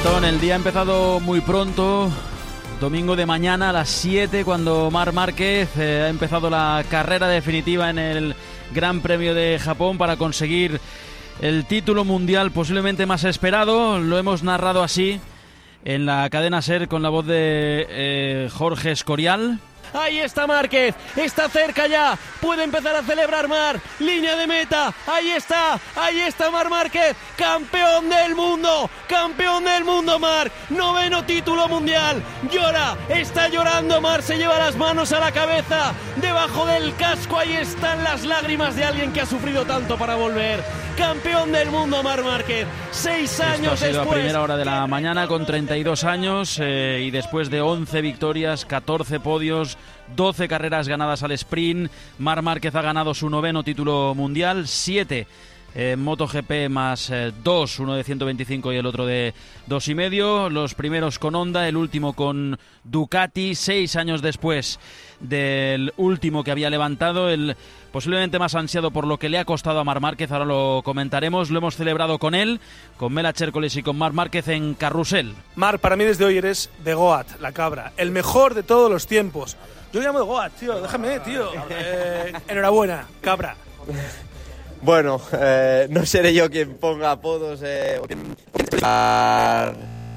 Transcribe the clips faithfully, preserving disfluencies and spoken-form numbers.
Antón, el día ha empezado muy pronto, domingo de mañana a las siete, cuando Marc Márquez eh, ha empezado la carrera definitiva en el Gran Premio de Japón para conseguir el título mundial posiblemente más esperado. Lo hemos narrado así en la cadena SER con la voz de eh, Jorge Escorial. Ahí está Márquez, está cerca ya, puede empezar a celebrar Marc, línea de meta, ahí está, ahí está Marc Márquez, campeón del mundo, campeón del mundo Marc, noveno título mundial, llora, está llorando Marc, se lleva las manos a la cabeza, debajo del casco ahí están las lágrimas de alguien que ha sufrido tanto para volver. Campeón del mundo Marc Márquez, seis años Esto ha sido después. A primera hora de la mañana con treinta y dos años eh, y después de once victorias, catorce podios, doce carreras ganadas al sprint, Marc Márquez ha ganado su noveno título mundial, siete en eh, MotoGP más eh, dos, uno de ciento veinticinco y el otro de dos y medio, los primeros con Honda, el último con Ducati, seis años después del último que había levantado, el posiblemente más ansiado por lo que le ha costado a Marc Márquez, ahora lo comentaremos, lo hemos celebrado con él, con Mela Chércoles y con Marc Márquez en Carrusel. Marc, para mí desde hoy eres de Goat, la cabra, el mejor de todos los tiempos. Yo le llamo de Goat, tío, déjame, tío. Eh, enhorabuena, cabra. Bueno, eh, no seré yo quien ponga apodos, eh, para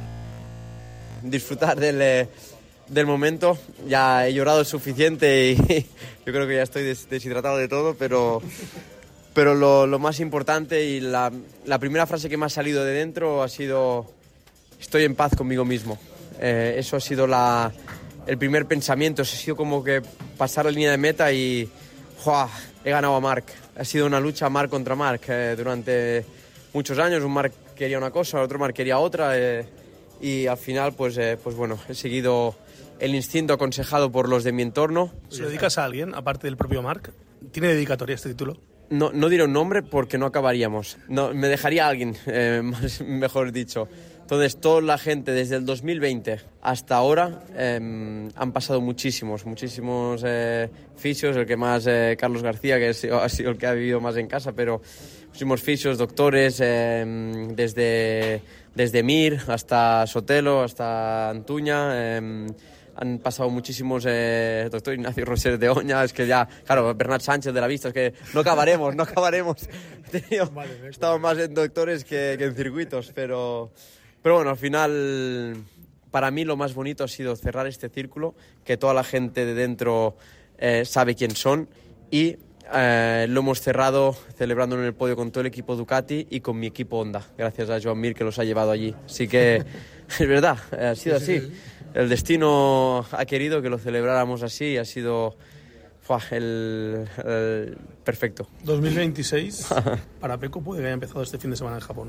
disfrutar del, eh, del momento. Ya he llorado suficiente y yo creo que ya estoy des- deshidratado de todo, pero, pero lo, lo más importante y la, la primera frase que me ha salido de dentro ha sido: estoy en paz conmigo mismo. Eh, eso ha sido la, el primer pensamiento, ha sido como que pasar la línea de meta y ¡juah! He ganado a Marc. Ha sido una lucha Marc contra Marc eh, durante muchos años. Un Marc quería una cosa, el otro Marc quería otra eh, y al final pues, eh, pues bueno, he seguido el instinto aconsejado por los de mi entorno. ¿Se lo dedicas a alguien, aparte del propio Marc? ¿Tiene dedicatoria este título? No, no diré un nombre porque no acabaríamos. No, me dejaría alguien, eh, más, mejor dicho. Entonces, toda la gente desde el dos mil veinte hasta ahora eh, han pasado muchísimos, muchísimos eh, fisios, el que más, eh, Carlos García, que es, ha sido el que ha vivido más en casa, pero muchísimos fisios, doctores, eh, desde, desde Mir hasta Sotelo, hasta Antuña. Eh, han pasado muchísimos, eh, doctor Ignacio Roser de Oña, es que ya, claro, Bernat Sánchez de la Vista, es que no acabaremos, no acabaremos. Estamos más en doctores que, que en circuitos, pero, pero bueno, al final, para mí lo más bonito ha sido cerrar este círculo, que toda la gente de dentro eh, sabe quién son y eh, lo hemos cerrado celebrando en el podio con todo el equipo Ducati y con mi equipo Honda, gracias a Joan Mir que los ha llevado allí. Así que es verdad, ha sido así. El destino ha querido que lo celebráramos así, ha sido ¡fua! el, el perfecto. dos mil veintiséis, para Pecco puede que haya empezado este fin de semana en Japón.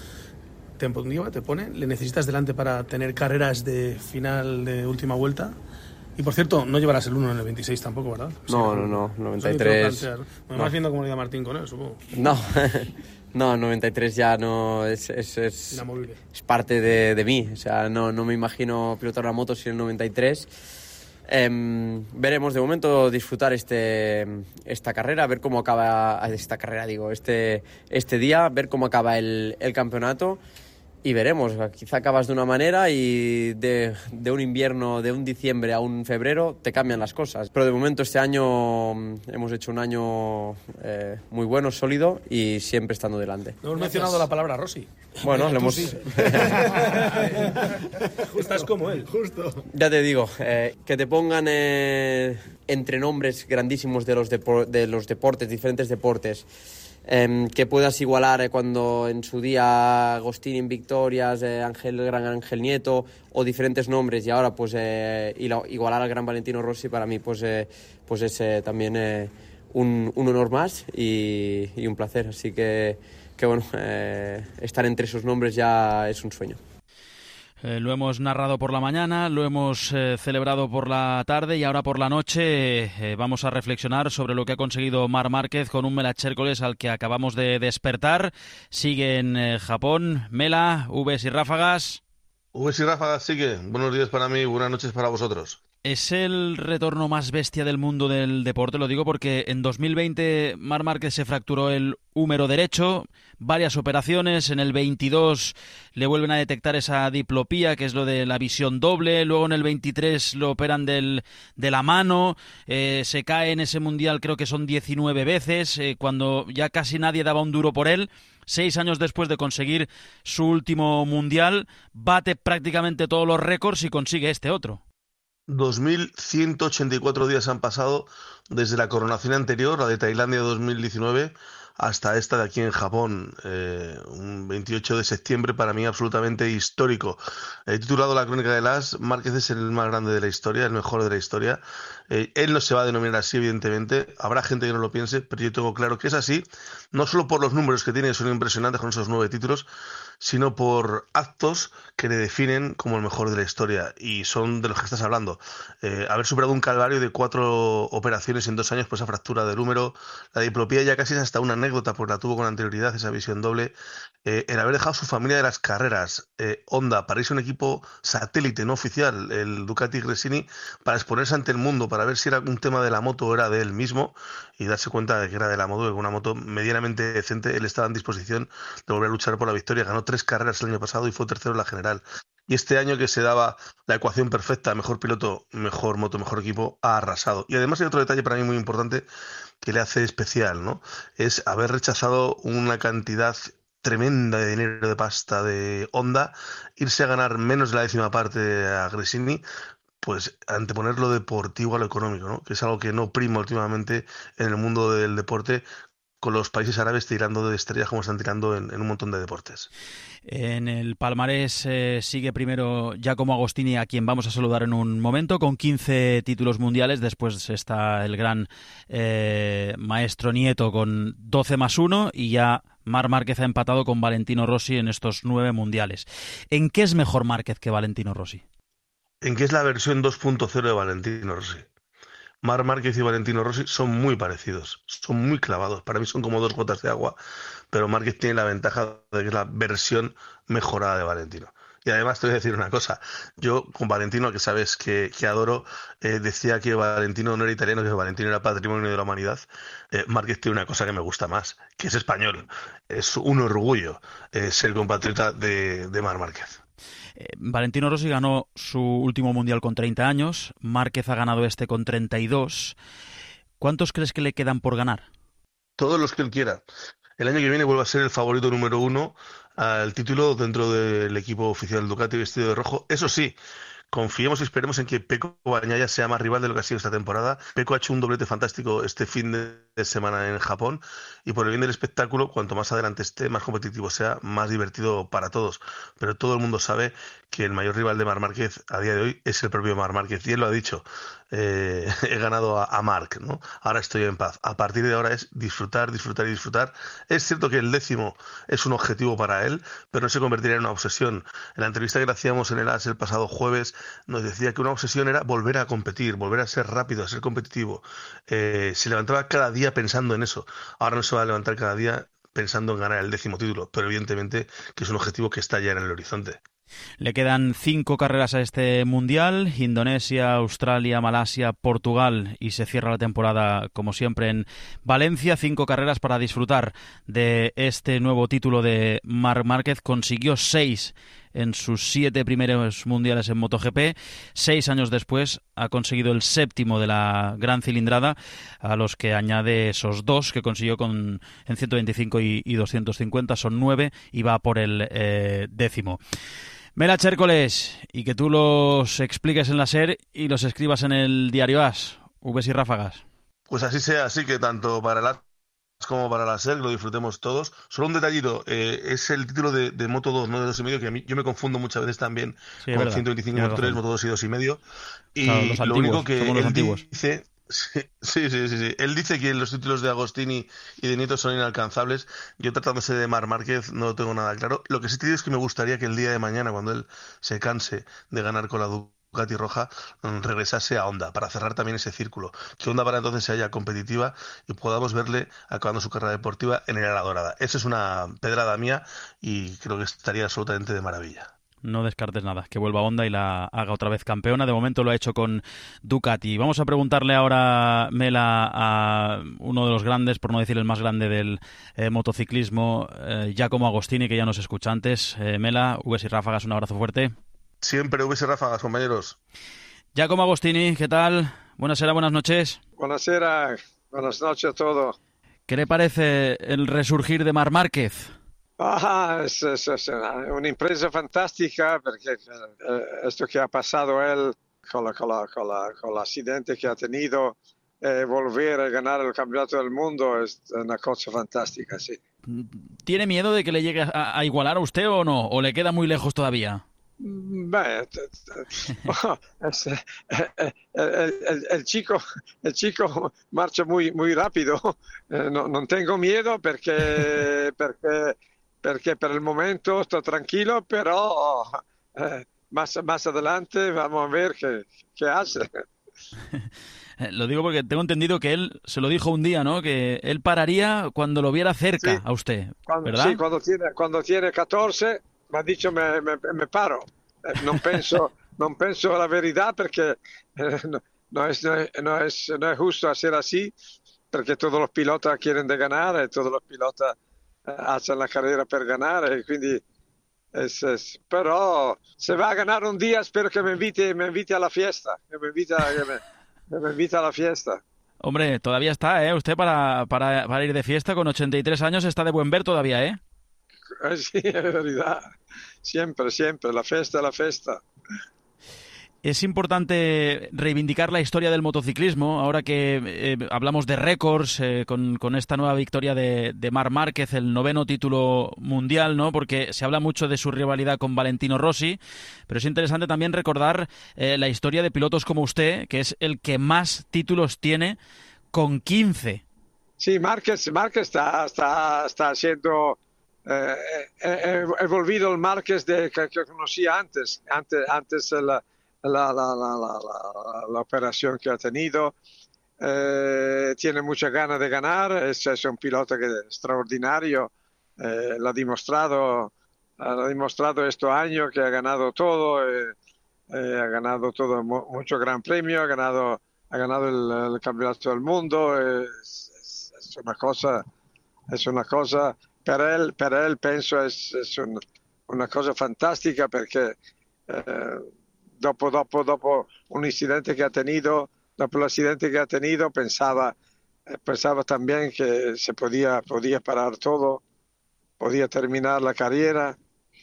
Te pondría, te pone, le necesitas delante para tener carreras de final de última vuelta. Y por cierto, no llevarás el uno en el veintiséés tampoco, ¿verdad? No, sí, no, no, noventa y tres. Me vas viendo cómo le da Martín con él, supongo. No. No, noventa y tres ya no es, es, es, es parte de, de mí. O sea, no, no me imagino pilotar una moto sin el noventa y tres. Eh, veremos, de momento disfrutar este, esta carrera, ver cómo acaba esta carrera, digo, este, este día, ver cómo acaba el, el campeonato. Y veremos, quizá acabas de una manera y de, de un invierno, de un diciembre a un febrero, te cambian las cosas. Pero de momento este año hemos hecho un año eh, muy bueno, sólido y siempre estando delante. No hemos mencionado la palabra Rossi. Bueno, le hemos... Sí. Estás como él. Justo. Ya te digo, eh, que te pongan eh, entre nombres grandísimos de los, depo- de los deportes, diferentes deportes, Eh, que puedas igualar eh, cuando en su día Agostini en victorias, eh, Ángel Gran Ángel Nieto o diferentes nombres y ahora pues eh, y la, igualar al gran Valentino Rossi, para mí pues, eh, pues es eh, también eh, un, un honor más y, y un placer, así que, que bueno, eh, estar entre esos nombres ya es un sueño. Eh, lo hemos narrado por la mañana, lo hemos eh, celebrado por la tarde y ahora por la noche eh, vamos a reflexionar sobre lo que ha conseguido Marc Márquez con un Mela Chércoles al que acabamos de despertar. Sigue en eh, Japón. Mela, Vs y ráfagas. Vs y ráfagas sigue. Buenos días para mí, buenas noches para vosotros. ¿Es el retorno más bestia del mundo del deporte? Lo digo porque en dos mil veinte Marc Márquez se fracturó el húmero derecho, varias operaciones, en el veintidós le vuelven a detectar esa diplopía, que es lo de la visión doble, luego en el veintitrés lo operan del, de la mano, eh, se cae en ese mundial, creo que son diecinueve veces, eh, cuando ya casi nadie daba un duro por él. Seis años después de conseguir su último mundial, bate prácticamente todos los récords y consigue este otro. dos mil ciento ochenta y cuatro días han pasado desde la coronación anterior, la de Tailandia de dos mil diecinueve, hasta esta de aquí en Japón, eh, un veintiocho de septiembre, para mí absolutamente histórico. He titulado La crónica de Las, Márquez es el más grande de la historia, el mejor de la historia. Eh, él no se va a denominar así, evidentemente, habrá gente que no lo piense, pero yo tengo claro que es así, no solo por los números que tiene, que son impresionantes con esos nueve títulos, sino por actos que le definen como el mejor de la historia, y son de los que estás hablando. Eh, haber superado un calvario de cuatro operaciones en dos años, pues esa fractura del húmero, la diplopía ya casi es hasta una anécdota, porque la tuvo con anterioridad, esa visión doble, eh, el haber dejado su familia de las carreras, eh, Honda, para irse a un equipo satélite no oficial, el Ducati Gresini, para exponerse ante el mundo, para ver si era un tema de la moto o era de él mismo, y darse cuenta de que era de la moto, de que una moto medianamente decente, él estaba en disposición de volver a luchar por la victoria. Ganó tres carreras el año pasado y fue tercero en la general. Y este año, que se daba la ecuación perfecta, mejor piloto, mejor moto, mejor equipo, ha arrasado. Y además hay otro detalle para mí muy importante que le hace especial, ¿no? Es haber rechazado una cantidad tremenda de dinero, de pasta de Honda, irse a ganar menos de la décima parte a Gresini, pues anteponer lo deportivo a lo económico, ¿no? Que es algo que no prima últimamente en el mundo del deporte, con los países árabes tirando de estrellas como están tirando en, en un montón de deportes. En el palmarés eh, sigue primero Giacomo Agostini, a quien vamos a saludar en un momento, con quince títulos mundiales. Después está el gran eh, maestro Nieto con doce más uno, y ya Marc Márquez ha empatado con Valentino Rossi en estos nueve mundiales. ¿En qué es mejor Márquez que Valentino Rossi? En qué es la versión dos punto cero de Valentino Rossi. Marc Márquez y Valentino Rossi son muy parecidos, son muy clavados. Para mí son como dos gotas de agua, pero Márquez tiene la ventaja de que es la versión mejorada de Valentino. Y además te voy a decir una cosa, yo con Valentino, que sabes que, que adoro, eh, decía que Valentino no era italiano, que Valentino era patrimonio de la humanidad. eh, Márquez tiene una cosa que me gusta más, que es español. Es un orgullo eh, ser compatriota de, de Marc Márquez. Eh, Valentino Rossi ganó su último mundial con treinta años, Márquez ha ganado este con treinta y dos. ¿Cuántos crees que le quedan por ganar? Todos los que él quiera. El año que viene vuelve a ser el favorito número uno al título dentro del equipo oficial Ducati vestido de rojo. Eso sí, confiemos y esperemos en que Pecco Bagnaia sea más rival de lo que ha sido esta temporada. Pecco ha hecho un doblete fantástico este fin de semana en Japón, y por el bien del espectáculo, cuanto más adelante esté, más competitivo sea, más divertido para todos. Pero todo el mundo sabe que el mayor rival de Marc Márquez a día de hoy es el propio Marc Márquez, y él lo ha dicho. Eh, he ganado a, a Marc, ¿no? Ahora estoy en paz. A partir de ahora es disfrutar, disfrutar y disfrutar. Es cierto que el décimo es un objetivo para él, pero no se convertirá en una obsesión. En la entrevista que le hacíamos en el A S el pasado jueves, nos decía que una obsesión era volver a competir, volver a ser rápido, a ser competitivo. Eh, se levantaba cada día pensando en eso. Ahora no se va a levantar cada día pensando en ganar el décimo título, pero evidentemente que es un objetivo que está ya en el horizonte. Le quedan cinco carreras a este mundial: Indonesia, Australia, Malasia, Portugal, y se cierra la temporada como siempre en Valencia. Cinco carreras para disfrutar de este nuevo título de Marc Márquez. Consiguió seis en sus siete primeros mundiales en MotoGP. Seis años después ha conseguido el séptimo de la gran cilindrada, a los que añade esos dos que consiguió con, en ciento veinticinco y, y doscientos cincuenta, son nueve, y va por el eh, décimo. Mela Chércoles, y que tú los expliques en la SER y los escribas en el diario AS. Vs y ráfagas. Pues así sea, así que tanto para el AS como para la SER lo disfrutemos todos. Solo un detallito, eh, es el título de, de Moto dos, no de dos y medio, que a mí yo me confundo muchas veces también, sí, con ciento veinticinco Moto tres, Moto dos y dos y medio. Y claro, lo antiguos, único que él antiguos. dice... Sí, sí, sí, sí, sí. Él dice que los títulos de Agostini y de Nieto son inalcanzables. Yo, tratándose de Marc Márquez, no lo tengo nada claro. Lo que sí te digo es que me gustaría que el día de mañana, cuando él se canse de ganar con la Ducati roja, regresase a Honda para cerrar también ese círculo. Que Honda para entonces se haya competitiva y podamos verle acabando su carrera deportiva en el ala dorada. Esa es una pedrada mía y creo que estaría absolutamente de maravilla. No descartes nada, que vuelva Honda y la haga otra vez campeona. De momento lo ha hecho con Ducati. Vamos a preguntarle ahora, Mela, a uno de los grandes, por no decir el más grande del eh, motociclismo, eh, Giacomo Agostini, que ya nos escucha antes. Eh, Mela, V S y Ráfagas, un abrazo fuerte. Siempre V S y Ráfagas, compañeros. Giacomo Agostini, ¿qué tal? Buonasera, buenas noches. Buonasera, buenas noches a todos. ¿Qué le parece el resurgir de Marc Márquez? Ah, es, es, es una impresa fantástica porque eh, esto que ha pasado él con, la, con, la, con, la, con el accidente que ha tenido, eh, volver a ganar el campeonato del mundo es una cosa fantástica, sí. ¿Tiene miedo de que le llegue a, a igualar a usted o no? ¿O le queda muy lejos todavía? Beh, es, el, el, el chico el chico marcha muy muy rápido, eh, no, non tengo miedo perché, perché, perché per il momento sto tranquilo, però eh, más, más adelante vamos a ver qué, qué hace. Lo digo porque tengo entendido que él se lo dijo un día, ¿no? Que él pararía cuando lo viera cerca, sí, a usted, cuando, ¿verdad? Sí, cuando tiene, cuando tiene catorce mi ha dicho me, me, me paro. Eh, non penso, non penso la verità perché eh, no, no, es, no, es, no, es, no es justo hacer así, perché todos los pilotos quieren de ganar e todos los pilotos eh, hacen la carrera per ganar, e quindi es, es, però se va a ganar un día espero que me invite, me invite a la fiesta, que me invite, que me, que me invite a la fiesta. Hombre, todavía está, ¿eh? Usted para, para, para ir de fiesta con ochenta y tres años está de buen ver todavía, ¿eh? Sí, es verdad. Siempre, siempre. La fiesta, la fiesta. Es importante reivindicar la historia del motociclismo, ahora que eh, hablamos de récords, eh, con, con esta nueva victoria de, de Marc Márquez, el noveno título mundial, ¿no? Porque se habla mucho de su rivalidad con Valentino Rossi, pero es interesante también recordar eh, la historia de pilotos como usted, que es el que más títulos tiene, con quince. Sí, Márquez, Márquez está, está, está haciendo... Eh, he, he volvido el Márquez de, que, que conocía antes, antes, antes la, la, la, la, la, la operación que ha tenido. Eh, tiene mucha ganas de ganar, es, es un piloto que es extraordinario, eh, lo ha demostrado, lo ha demostrado este año que ha ganado todo, eh, eh, ha ganado todo, mucho gran premio, ha ganado, ha ganado el, el campeonato del mundo, es, es, es una cosa, es una cosa. Per él, per él penso es, es un, una cosa fantastica perché eh, dopo, dopo, dopo un incidente che ha tenido, dopo l'accidente che ha tenido, pensaba, eh, pensaba también que se podía, podía parar todo, podía terminar la carrera.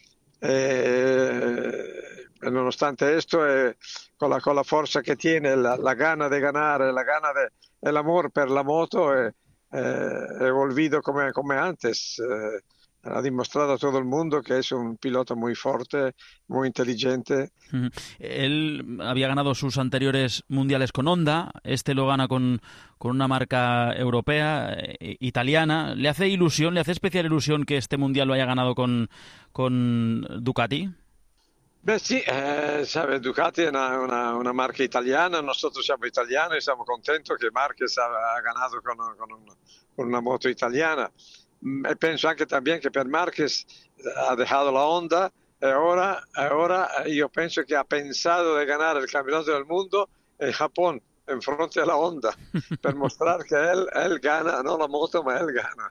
Eh, nonostante esto, eh, con, la, con la fuerza que tiene, la, la gana de ganar, la gana de, el amor per la moto, eh, Eh, he volvido como, como antes. Eh, ha demostrado a todo el mundo que es un piloto muy fuerte, muy inteligente. Uh-huh. Él había ganado sus anteriores mundiales con Honda, este lo gana con, con una marca europea, eh, italiana. ¿Le hace ilusión, le hace especial ilusión que este mundial lo haya ganado con, con Ducati? Beh sì, eh, sabe, Ducati è una, una, una marca italiana, nosotros siamo italiani e siamo contenti che Márquez ha, ha ganado con, con, un, con una moto italiana. E penso anche también che per Márquez ha dejado la Honda e ora, ora io penso che ha pensato di ganare il campionato del mondo in Giappone, in fronte alla Honda, per mostrare che él, él gana, no la moto, ma él gana.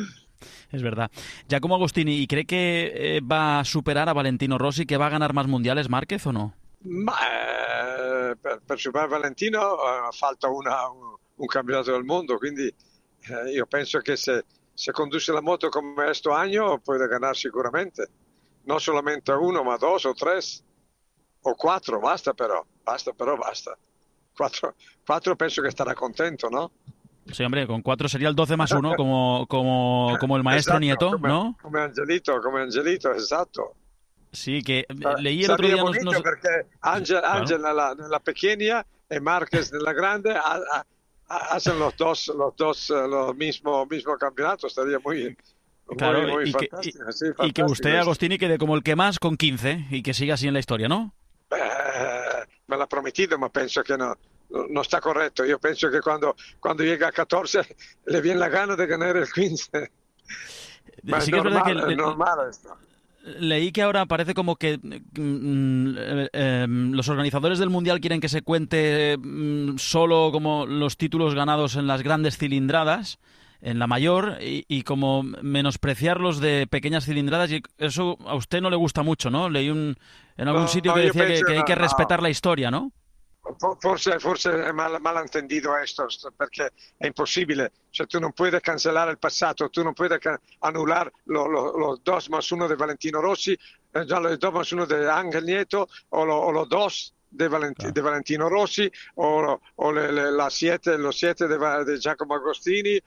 Es verdad. Giacomo Agostini, ¿y cree que eh, va a superar a Valentino Rossi, que va a ganar más mundiales Márquez o no? Ma eh, per, per superare Valentino eh, falta una, un, un campionato del mondo, quindi eh, io penso che se, se conduce la moto come questo anno può ganar sicuramente. Non solamente uno, ma dos o tres o quattro, basta però, basta però, basta. Quattro, quattro penso che starà contento, ¿no? Sí, hombre, con cuatro sería el doce más uno, como, como, como el maestro Exacto, Nieto, come, ¿no? Come Angelito, come Angelito, esatto. Sí, que Sa- leí el otro día... Nos, nos... Perché Angel, Claro. Angel nella, nella pequeña e Márquez nella grande ha, ha, hacen los dos, los dos eh, los mismo, mismo campeonato, estaría muy, Claro, muy, muy y, que, fantástico. y, Sí, y que fantástico. usted, Agostini, quede como el que más con quince y que siga así en la historia, ¿no? Eh, me l'ha promettido, ma penso che no, non sta corretto. Io penso che quando, quando llega a catorce le viene la gana de ganar el quince. Ma Sí es que es verdad normal, que... es normal esto. leí que ahora parece como que mm, eh, eh, los organizadores del Mundial quieren que se cuente mm, solo como los títulos ganados en las grandes cilindradas, en la mayor, y, y como menospreciar los de pequeñas cilindradas, y eso a usted no le gusta mucho, ¿no? Leí un, en algún No, sitio no, que yo decía que, penso que hay no, que no. respetar la historia, ¿no? Forse, forse è mal, malentendido esto, perché è impossibile. Cioè, tu non puoi cancellare il passato, tu non puoi annullare los lo, lo dos más uno de Valentino Rossi, eh, los dos más uno de Ángel Nieto, o los lo dos de, Valenti, claro. de Valentino Rossi, o, o le, le, la siete, los siete de, de Giacomo Agostini,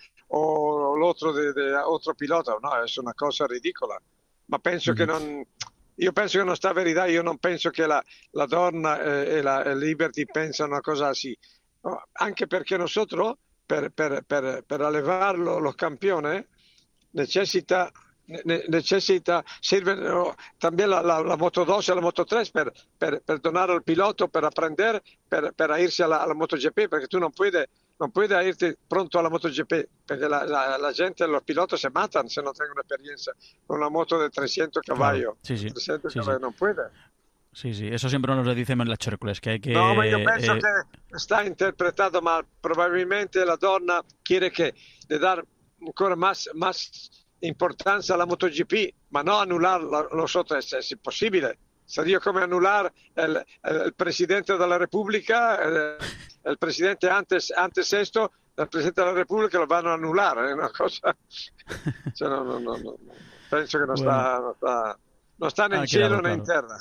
o l'altro de, de otro pilota. No, è una cosa ridicola. Ma penso mm-hmm. che non... Io penso che non sta verità, io non penso che la, la donna eh, e la e Liberty pensano una cosa así. No, anche perché nosotros, per, per, per, per allevarlo los campeones, necesita, ne, necesita sirve no, también la, la, la Moto dos e la Moto tre per, per, per donare al pilota, per apprendere, per, per irsi alla, alla MotoGP, perché tu non puoi... non puoi irte pronto alla MotoGP, perché la, la, la gente, los pilotos se matan se no tienen una experiencia con una moto de trescientos caballos. Claro, sí, sí. trescientos sí, caballos sí. no puede. Sí, sí, eso siempre nos lo dicen en las Hércules, que hay que... No, ma io penso eh... che sta interpretato mal. Probabilmente la donna quiere que le dar ancora más, más importancia alla MotoGP, ma no annular los otros, es imposible. Sería como anular el, el, el presidente de la República, el, el presidente antes, antes esto, el presidente de la República lo van a anular, es una cosa... Cioè, no, no, no, no. Penso que no, bueno. está, no está, no está ni en cielo ni en tierra.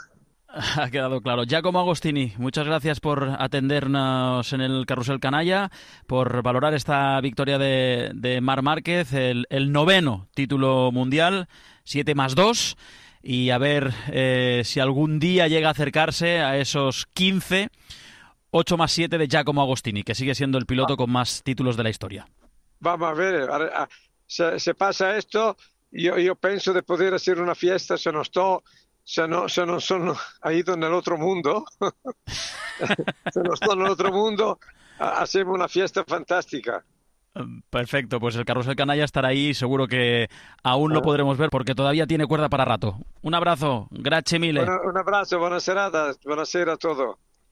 Ha quedado claro. Giacomo Agostini, muchas gracias por atendernos en el Carrusel Canalla, por valorar esta victoria de, de Marc Márquez, el, el noveno título mundial, siete más dos, y a ver eh, si algún día llega a acercarse a esos quince, ocho más siete de Giacomo Agostini, que sigue siendo el piloto con más títulos de la historia. Vamos a ver, se, se pasa esto, yo, yo pienso de poder hacer una fiesta, se no estoy... Se no, se no sono ido nel otro mundo, se no sto nell'altro mundo, hacemos una fiesta fantástica. Perfecto, pues el Carrusel Canalla estará ahí, seguro que aún lo podremos ver porque todavía tiene cuerda para rato. Un abrazo, grazie mille. Un, un abrazo, buona serata, buonasera a todos.